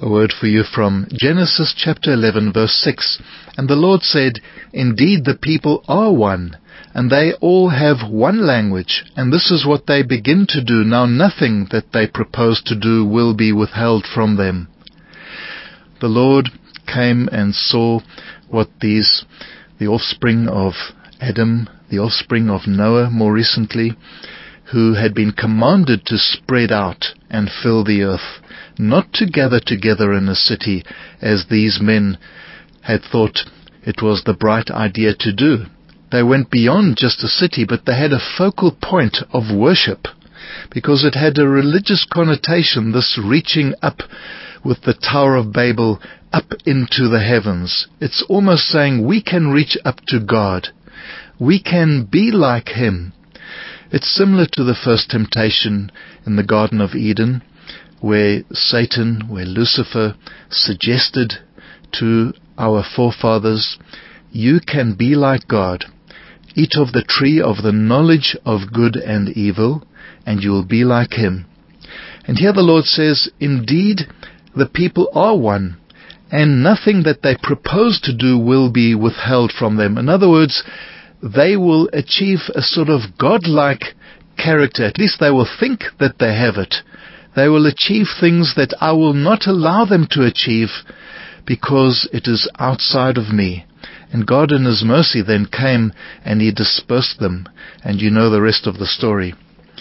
A word for you from Genesis chapter 11 verse 6. And the Lord said, Indeed the people are one, and they all have one language, and this is what they begin to do. Now nothing that they propose to do will be withheld from them. The Lord came and saw what the offspring of Adam, the offspring of Noah more recently, who had been commanded to spread out and fill the earth, not to gather together in a city as these men had thought it was the bright idea to do. They went beyond just a city, but they had a focal point of worship, because it had a religious connotation, this reaching up with the Tower of Babel up into the heavens. It's almost saying we can reach up to God. We can be like Him. It's similar to the first temptation in the Garden of Eden, where Lucifer suggested to our forefathers, you can be like God. Eat of the tree of the knowledge of good and evil, and you will be like Him. And here the Lord says, indeed, the people are one, and nothing that they propose to do will be withheld from them. In other words, they will achieve a sort of godlike character. At least they will think that they have it. They will achieve things that I will not allow them to achieve because it is outside of me. And God in His mercy then came and He dispersed them. And you know the rest of the story.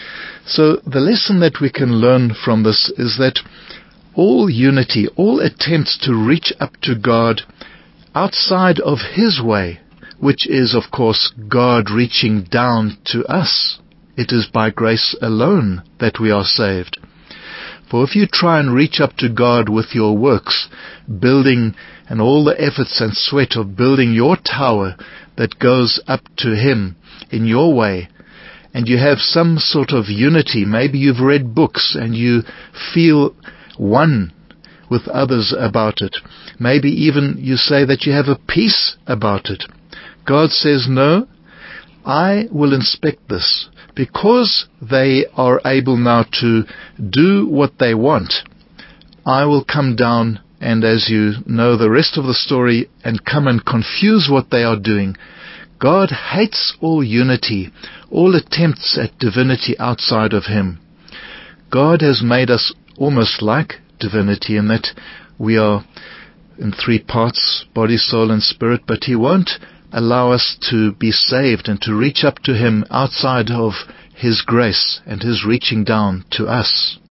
So the lesson that we can learn from this is that all unity, all attempts to reach up to God outside of His way, which is, of course, God reaching down to us. It is by grace alone that we are saved. For if you try and reach up to God with your works, building and all the efforts and sweat of building your tower that goes up to Him in your way, and you have some sort of unity, maybe you've read books and you feel one with others about it, maybe even you say that you have a peace about it, God says, no, I will inspect this. Because they are able now to do what they want, I will come down and, as you know the rest of the story, and come and confuse what they are doing. God hates all unity, all attempts at divinity outside of Him. God has made us almost like divinity in that we are in three parts, body, soul and spirit, but He won't allow us to be saved and to reach up to Him outside of His grace and His reaching down to us.